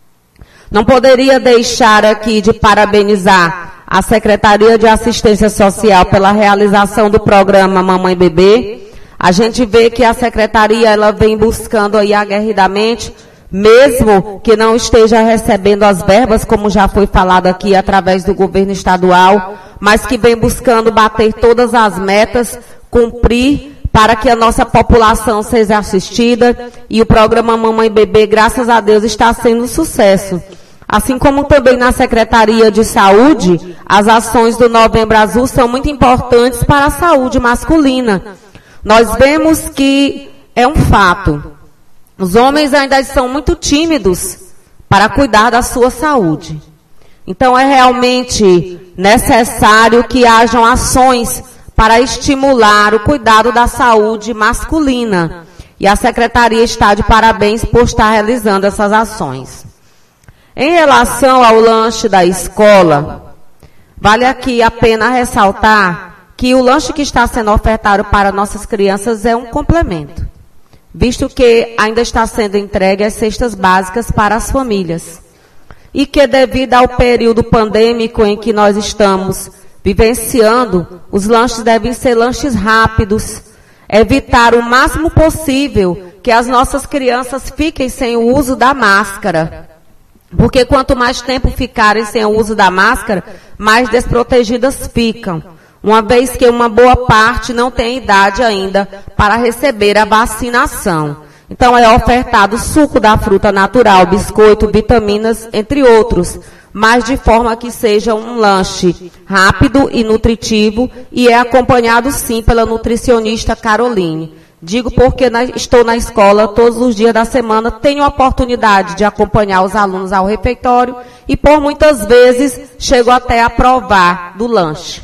Speaker 7: Não poderia deixar aqui de parabenizar a Secretaria de Assistência Social pela realização do programa Mamãe Bebê. A gente vê que a Secretaria ela vem buscando aí aguerridamente, mesmo que não esteja recebendo as verbas, como já foi falado aqui através do governo estadual, mas que vem buscando bater todas as metas, cumprir, para que a nossa população seja assistida, e o programa Mamãe Bebê, graças a Deus, está sendo um sucesso. Assim como também na Secretaria de Saúde, as ações do Novembro Azul são muito importantes para a saúde masculina. Nós vemos que é um fato. Os homens ainda são muito tímidos para cuidar da sua saúde. Então é realmente necessário que hajam ações para estimular o cuidado da saúde masculina. E a Secretaria está de parabéns por estar realizando essas ações. Em relação ao lanche da escola, vale aqui a pena ressaltar que o lanche que está sendo ofertado para nossas crianças é um complemento, visto que ainda está sendo entregue as cestas básicas para as famílias. E que devido ao período pandêmico em que nós estamos vivenciando, os lanches devem ser lanches rápidos, evitar o máximo possível que as nossas crianças fiquem sem o uso da máscara. Porque quanto mais tempo ficarem sem o uso da máscara, mais desprotegidas ficam, uma vez que uma boa parte não tem idade ainda para receber a vacinação. Então é ofertado suco da fruta natural, biscoito, vitaminas, entre outros, mas de forma que seja um lanche rápido e nutritivo, e é acompanhado sim pela nutricionista Caroline. Digo porque na, estou na escola todos os dias da semana, tenho a oportunidade de acompanhar os alunos ao refeitório e por muitas vezes chego até a provar do lanche.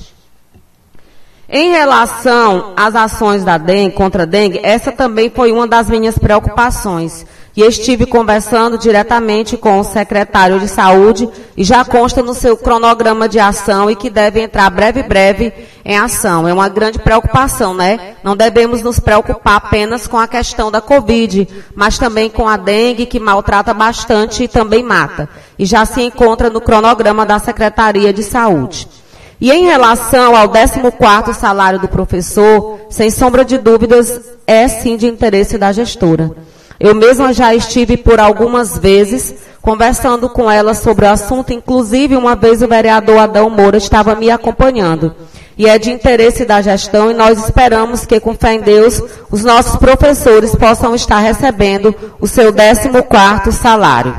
Speaker 7: Em relação às ações da dengue, contra a dengue, essa também foi uma das minhas preocupações. E estive conversando diretamente com o secretário de saúde e já consta no seu cronograma de ação e que deve entrar breve, breve em ação. É uma grande preocupação, né? Não devemos nos preocupar apenas com a questão da Covid, mas também com a dengue, que maltrata bastante e também mata. E já se encontra no cronograma da Secretaria de Saúde. E em relação ao décimo quarto salário do professor, sem sombra de dúvidas, é sim de interesse da gestora. Eu mesma já estive por algumas vezes conversando com ela sobre o assunto, inclusive uma vez o vereador Adão Moura estava me acompanhando. E é de interesse da gestão e nós esperamos que, com fé em Deus, os nossos professores possam estar recebendo o seu décimo quarto salário.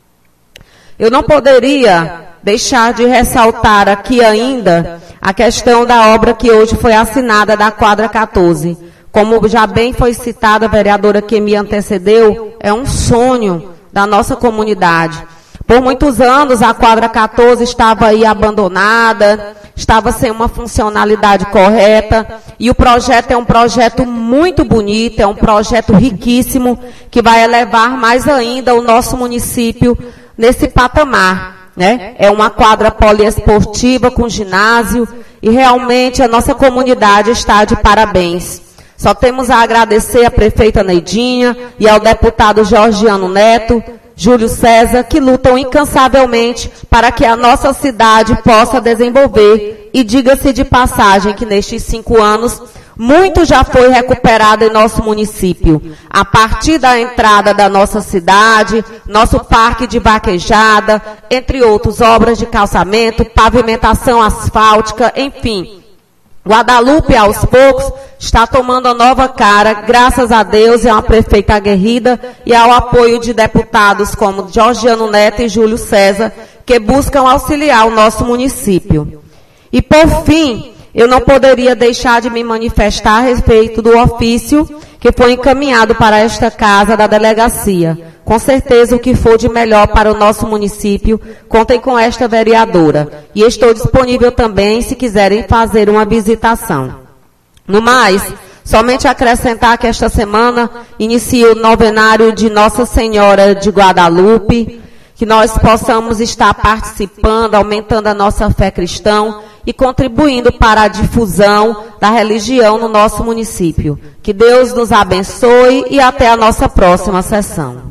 Speaker 7: Eu não poderia deixar de ressaltar aqui ainda a questão da obra que hoje foi assinada da quadra quatorze. Como já bem foi citada a vereadora que me antecedeu, é um sonho da nossa comunidade. Por muitos anos a quadra quatorze estava aí abandonada, estava sem uma funcionalidade correta, e o projeto é um projeto muito bonito, é um projeto riquíssimo, que vai elevar mais ainda o nosso município nesse patamar, né? É uma quadra poliesportiva com ginásio, e realmente a nossa comunidade está de parabéns. Só temos a agradecer à prefeita Neidinha e ao deputado Georgiano Neto, Júlio César, que lutam incansavelmente para que a nossa cidade possa desenvolver. E diga-se de passagem que nestes cinco anos, muito já foi recuperado em nosso município. A partir da entrada da nossa cidade, nosso parque de vaquejada, entre outros, obras de calçamento, pavimentação asfáltica, enfim. Guadalupe, aos poucos, está tomando a nova cara, graças a Deus, é uma prefeita aguerrida e ao apoio de deputados como Georgiano Neto e Júlio César, que buscam auxiliar o nosso município. E, por fim, eu não poderia deixar de me manifestar a respeito do ofício que foi encaminhado para esta casa da delegacia. Com certeza o que for de melhor para o nosso município, contem com esta vereadora. E estou disponível também se quiserem fazer uma visitação. No mais, somente acrescentar que esta semana inicia o novenário de Nossa Senhora de Guadalupe, que nós possamos estar participando, aumentando a nossa fé cristã e contribuindo para a difusão da religião no nosso município. Que Deus nos abençoe e até a nossa próxima sessão.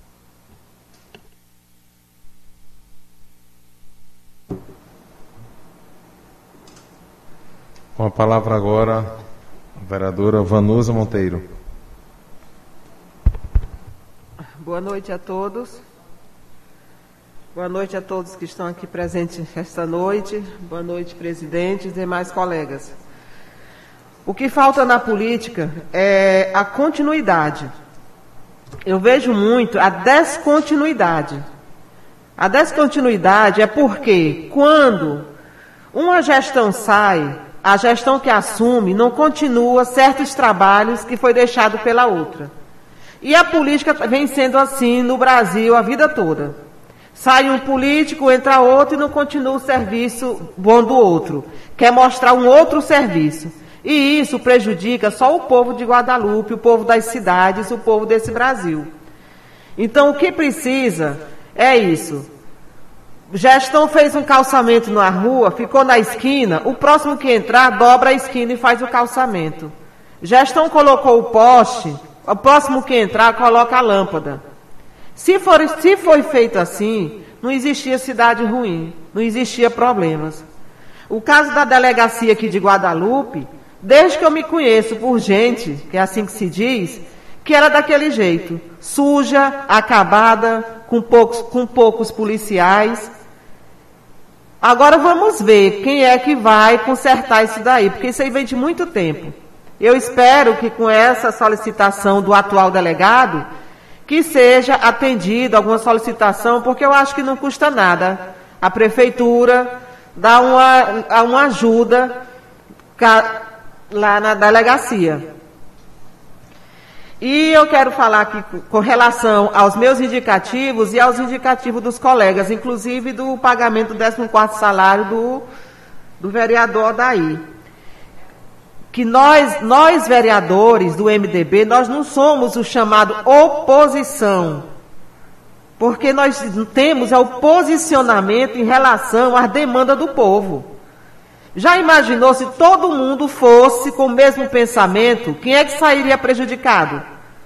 Speaker 1: Com a palavra agora, a vereadora Vanusa Monteiro.
Speaker 3: Boa noite a todos. Boa noite a todos que estão aqui presentes esta noite. Boa noite, presidente e demais colegas. O que falta na política é a continuidade. Eu vejo muito a descontinuidade. A descontinuidade é porque quando uma gestão sai, a gestão que assume não continua certos trabalhos que foi deixado pela outra. E a política vem sendo assim no Brasil a vida toda. Sai um político, entra outro e não continua o serviço bom do outro. Quer mostrar um outro serviço. E isso prejudica só o povo de Guadalupe, o povo das cidades, o povo desse Brasil. Então, o que precisa é isso. Gestão fez um calçamento na rua, ficou na esquina, o próximo que entrar dobra a esquina e faz o calçamento. Gestão colocou o poste, o próximo que entrar coloca a lâmpada. Se for, se foi feito assim, não existia cidade ruim, não existia problemas. O caso da delegacia aqui de Guadalupe, desde que eu me conheço por gente, que é assim que se diz, que era daquele jeito, suja, acabada, com poucos, com poucos policiais. Agora vamos ver quem é que vai consertar isso daí, porque isso aí vem de muito tempo. Eu espero que com essa solicitação do atual delegado, que seja atendida alguma solicitação, porque eu acho que não custa nada. A prefeitura dá uma, uma ajuda lá na delegacia. E eu quero falar aqui com relação aos meus indicativos e aos indicativos dos colegas, inclusive do pagamento do décimo quarto salário do, do vereador Odair. Que nós, nós vereadores do M D B, nós não somos o chamado oposição, porque nós temos é o posicionamento em relação à demanda do povo. Já imaginou se todo mundo fosse com o mesmo pensamento, quem é que sairia prejudicado?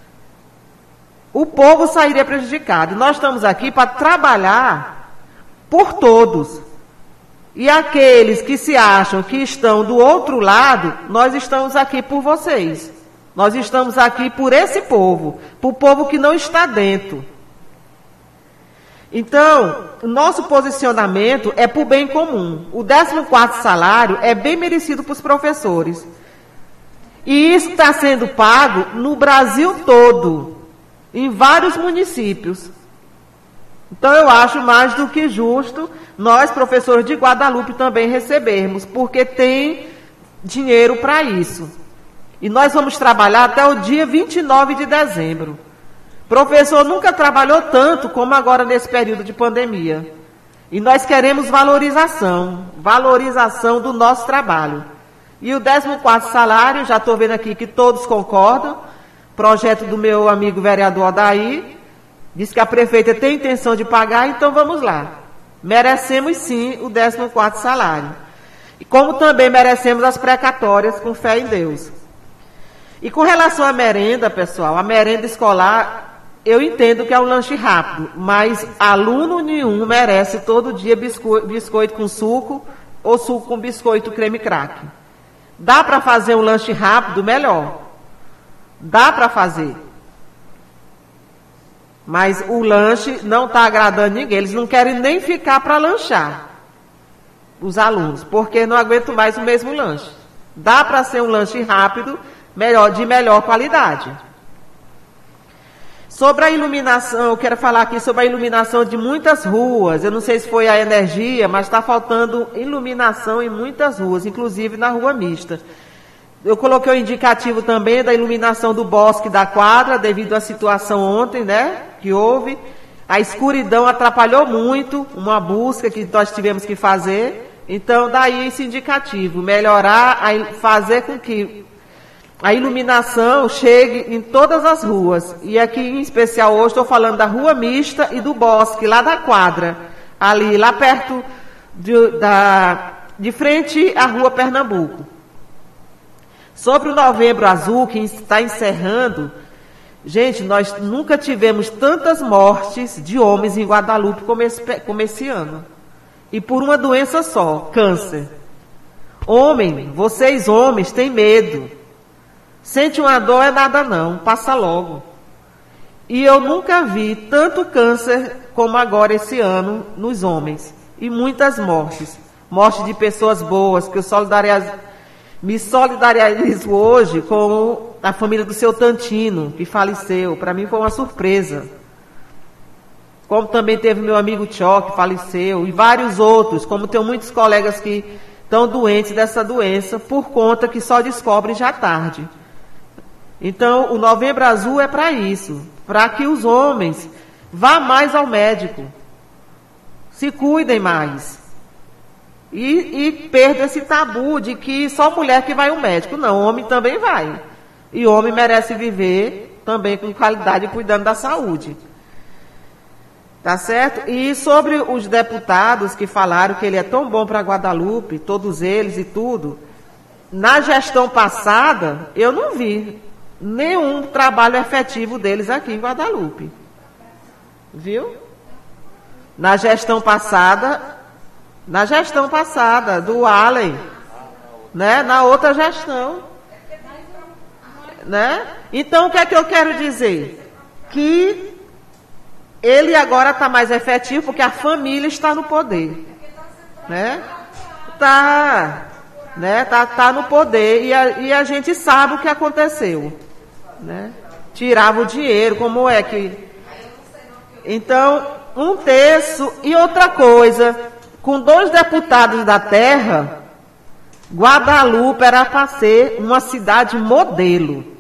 Speaker 3: O povo sairia prejudicado. Nós estamos aqui para trabalhar por todos. E aqueles que se acham que estão do outro lado, nós estamos aqui por vocês. Nós estamos aqui por esse povo, por o povo que não está dentro. Então, o nosso posicionamento é para o bem comum. O décimo quarto salário é bem merecido para os professores. E isso está sendo pago no Brasil todo, em vários municípios. Então, eu acho mais do que justo nós, professores de Guadalupe, também recebermos, porque tem dinheiro para isso. E nós vamos trabalhar até o dia vinte e nove de dezembro. Professor nunca trabalhou tanto como agora nesse período de pandemia. E nós queremos valorização, valorização do nosso trabalho. E o décimo quarto salário, já estou vendo aqui que todos concordam, projeto do meu amigo vereador Odair, diz que a prefeita tem intenção de pagar, então vamos lá. Merecemos sim o décimo quarto salário. E como também merecemos as precatórias com fé em Deus. E com relação à merenda, pessoal, a merenda escolar, eu entendo que é um lanche rápido, mas aluno nenhum merece todo dia biscoito, biscoito com suco ou suco com biscoito creme crack. Dá para fazer um lanche rápido? Melhor. Dá para fazer. Mas o lanche não está agradando ninguém. Eles não querem nem ficar para lanchar, os alunos, porque não aguentam mais o mesmo lanche. Dá para ser um lanche rápido, melhor, de melhor qualidade. Sobre a iluminação, eu quero falar aqui sobre a iluminação de muitas ruas. Eu não sei se foi a energia, mas está faltando iluminação em muitas ruas, inclusive na Rua Mista. Eu coloquei o indicativo também da iluminação do bosque da quadra, devido à situação ontem, né, que houve. A escuridão atrapalhou muito uma busca que nós tivemos que fazer. Então, daí esse indicativo, melhorar, a, fazer com que a iluminação chegue em todas as ruas. E aqui, em especial, hoje estou falando da Rua Mista e do bosque, lá da quadra, ali, lá perto de, da, de frente à Rua Pernambuco. Sobre o Novembro Azul, que está encerrando, gente, nós nunca tivemos tantas mortes de homens em Guadalupe como esse, como esse ano. E por uma doença só, câncer. Homem, vocês homens têm medo. Sente uma dor, é nada não, passa logo. E eu nunca vi tanto câncer como agora esse ano nos homens. E muitas mortes. Mortes de pessoas boas, que eu solidarizo, me solidarizo hoje com a família do seu Tantino, que faleceu. Para mim foi uma surpresa. Como também teve meu amigo Tchó, que faleceu, e vários outros, como tem muitos colegas que estão doentes dessa doença, por conta que só descobrem já tarde. Então, o Novembro Azul é para isso, para que os homens vá mais ao médico, se cuidem mais. E, e perda esse tabu de que só mulher que vai ao médico. Não, homem também vai. E homem merece viver também com qualidade, cuidando da saúde. Tá certo? E sobre os deputados que falaram que ele é tão bom para Guadalupe, todos eles e tudo, na gestão passada, eu não vi nenhum trabalho efetivo deles aqui em Guadalupe. Viu? Na gestão passada, na gestão passada, do Allen, né? Na outra gestão. Né? Então, o que é que eu quero dizer? Que ele agora está mais efetivo porque a família está no poder. Né? Tá, né? Tá, tá no poder e a, e a gente sabe o que aconteceu. Né? Tirava o dinheiro, como é que... Então, um terço e outra coisa, com dois deputados da terra, Guadalupe era para ser uma cidade modelo.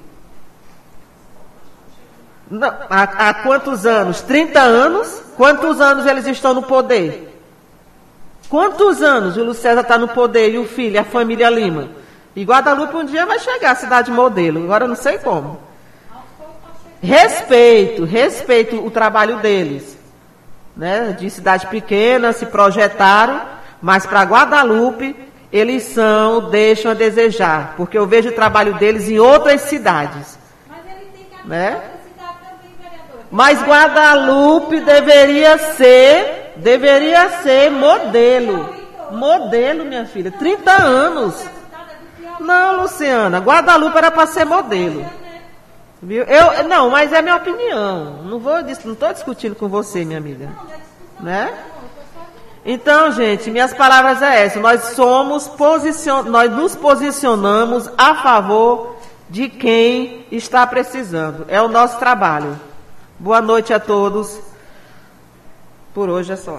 Speaker 3: Não, há, há quantos anos? trinta anos? Quantos anos eles estão no poder? Quantos anos o Júlio César está no poder e o filho, a família Lima? E Guadalupe um dia vai chegar à cidade modelo, agora eu não sei como. Respeito, respeito o trabalho deles. Né? De cidade pequena, se projetaram, mas para Guadalupe eles são, deixam a desejar, porque eu vejo o trabalho deles em outras cidades.
Speaker 6: Mas ele tem que
Speaker 3: né?
Speaker 6: Mas
Speaker 3: Guadalupe deveria ser, deveria ser modelo. Modelo, minha filha. trinta anos. Não, Luciana, Guadalupe era para ser modelo. Viu? Eu, não, mas é minha opinião. Não vou, não estou discutindo com você, minha amiga. Né? Então, gente, minhas palavras é essa. Nós somos posicion... nós nos posicionamos a favor de quem está precisando. É o nosso trabalho. Boa noite a todos. Por hoje é só.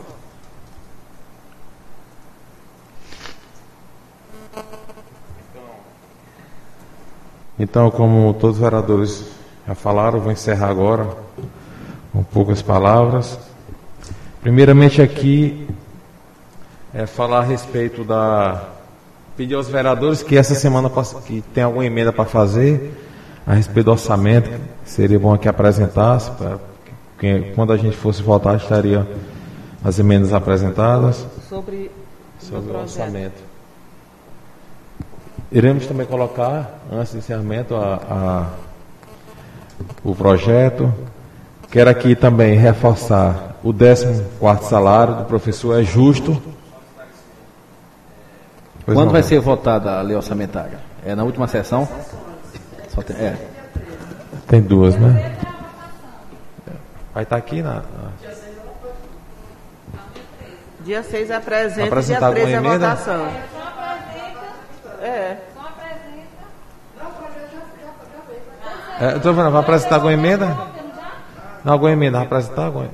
Speaker 1: Então, como todos os vereadores já falaram, vou encerrar agora com poucas palavras. Primeiramente aqui é falar a respeito da... Pedir aos vereadores que essa semana que tem alguma emenda para fazer a respeito do orçamento, seria bom que apresentasse, para que quando a gente fosse votar estaria as emendas apresentadas.
Speaker 3: Sobre,
Speaker 1: sobre o orçamento. Iremos também colocar, antes do encerramento, a, a, o projeto. Quero aqui também reforçar o décimo quarto salário do professor, é justo. Pois
Speaker 4: Quando
Speaker 1: não,
Speaker 4: vai
Speaker 1: não.
Speaker 4: ser votada a lei orçamentária? É na última sessão? Só tem, é.
Speaker 1: Tem duas, né? Vai estar aqui na... na...
Speaker 3: Dia seis apresenta,
Speaker 1: Apresentar
Speaker 3: dia treze é a
Speaker 1: alguma emenda?
Speaker 3: votação. É.
Speaker 1: É, estou vendo, vai apresentar alguma emenda? Não, alguma emenda, vai apresentar alguma?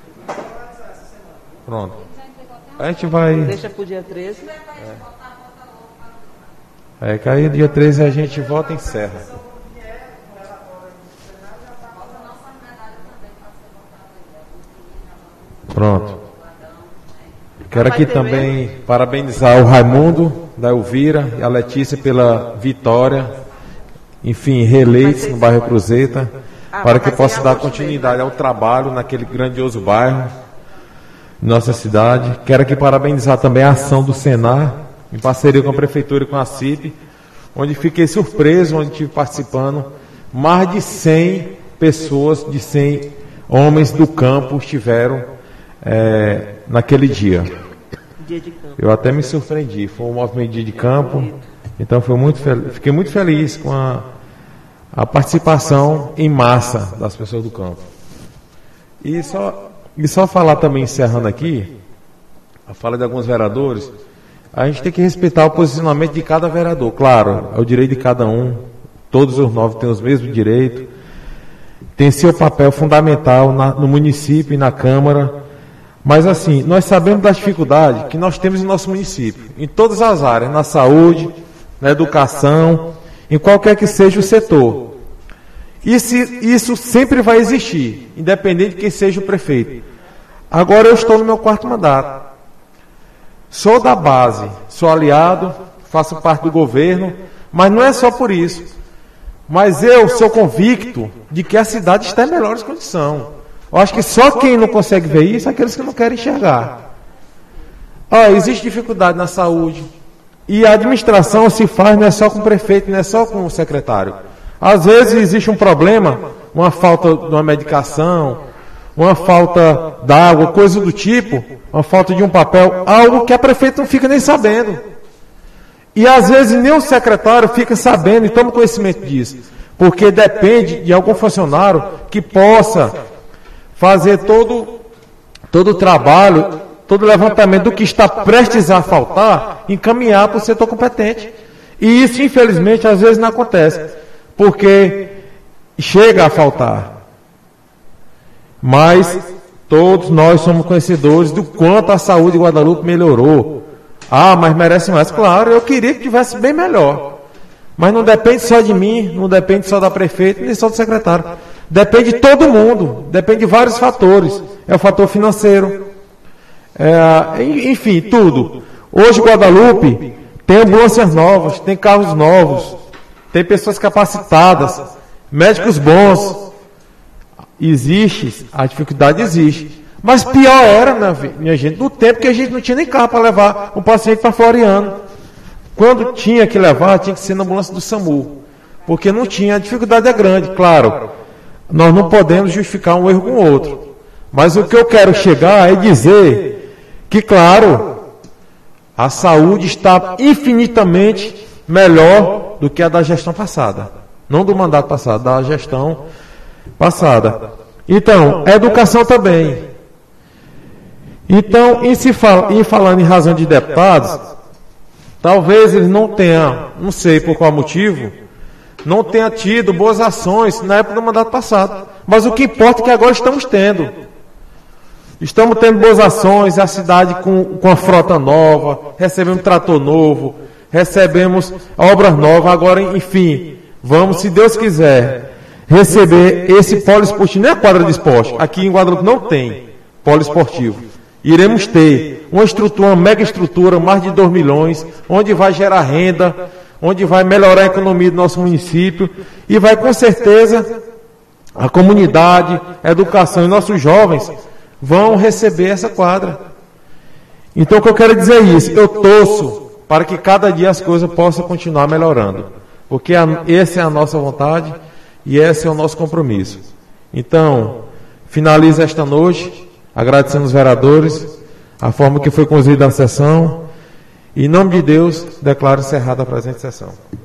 Speaker 1: Pronto. A gente vai...
Speaker 3: Deixa para o dia treze.
Speaker 1: É, que aí dia treze a gente vota e encerra. Pronto. Quero aqui também parabenizar o Raimundo, da Elvira e a Letícia pela vitória, enfim, reeleitos no bairro Cruzeta, para que possa dar continuidade ao trabalho naquele grandioso bairro, nossa cidade. Quero aqui parabenizar também a ação do Senar, em parceria com a Prefeitura e com a C I P, onde fiquei surpreso, onde estive participando, mais de cem pessoas, de cem homens do campo estiveram é, naquele dia.
Speaker 3: Dia de campo.
Speaker 1: Eu até me surpreendi, foi um movimento de dia de campo, então foi muito fel- fiquei muito feliz com a, a participação em massa das pessoas do campo. E só, e só falar também, encerrando aqui, a fala de alguns vereadores, a gente tem que respeitar o posicionamento de cada vereador. Claro, é o direito de cada um, todos os nove têm os mesmos direitos, tem seu papel fundamental na, no município e na Câmara, mas assim, nós sabemos das dificuldades que nós temos no nosso município, em todas as áreas, na saúde, na educação, em qualquer que seja o setor. Isso, isso sempre vai existir, independente de quem seja o prefeito. Agora eu estou no meu quarto mandato. Sou da base, sou aliado, faço parte do governo, mas não é só por isso. Mas eu sou convicto de que a cidade está em melhores condições. Eu acho que só quem não consegue ver isso é aqueles que não querem enxergar. Ah, existe dificuldade na saúde. E a administração se faz não é só com o prefeito, não é só com o secretário. Às vezes existe um problema, uma falta de uma medicação, uma falta d'água, coisa do tipo, uma falta de um papel, algo que a prefeita não fica nem sabendo. E às vezes nem o secretário fica sabendo e toma conhecimento disso, porque depende de algum funcionário que possa fazer todo, todo o trabalho, todo o levantamento do que está prestes a faltar, encaminhar para o setor competente. E isso, infelizmente, às vezes não acontece, porque chega a faltar. Mas todos nós somos conhecedores do quanto a saúde de Guadalupe melhorou. Ah, mas merece mais. Claro, eu queria que tivesse bem melhor. Mas não depende só de mim, não depende só da prefeita, nem só do secretário. Depende de todo mundo, depende de vários fatores. É o fator financeiro, é, enfim, tudo. Hoje Guadalupe tem ambulâncias novas, tem carros novos, tem pessoas capacitadas, médicos bons. Existe, a dificuldade existe. Mas pior era, minha gente, no tempo que a gente não tinha nem carro para levar um paciente para Floriano. Quando tinha que levar, tinha que ser na ambulância do SAMU. Porque não tinha, a dificuldade é grande, claro. Nós não podemos justificar um erro com o outro. Mas o que eu quero chegar é dizer que, claro, a saúde está infinitamente melhor do que a da gestão passada. Não do mandato passado, da gestão passada. Então, a educação também. Então, em, se fala, em falando em razão de deputados, talvez eles não tenham, não sei por qual motivo, não tenha tido boas ações na época do mandato passado. Mas o que importa é que agora estamos tendo. Estamos tendo boas ações, a cidade com, com a frota nova, recebemos trator novo, recebemos obras novas, agora, enfim, vamos, se Deus quiser, receber esse polo esportivo, não é a quadra de esporte, aqui em Guadalupe não tem polo esportivo. Iremos ter uma estrutura, uma mega estrutura, mais de dois milhões, onde vai gerar renda, onde vai melhorar a economia do nosso município e vai, com certeza, a comunidade, a educação e nossos jovens vão receber essa quadra. Então, o que eu quero dizer é isso, eu torço para que cada dia as coisas possam continuar melhorando, porque a, essa é a nossa vontade e esse é o nosso compromisso. Então, finalizo esta noite agradecendo os vereadores, a forma que foi conduzida a sessão, e em nome de Deus, declaro encerrada a presente sessão.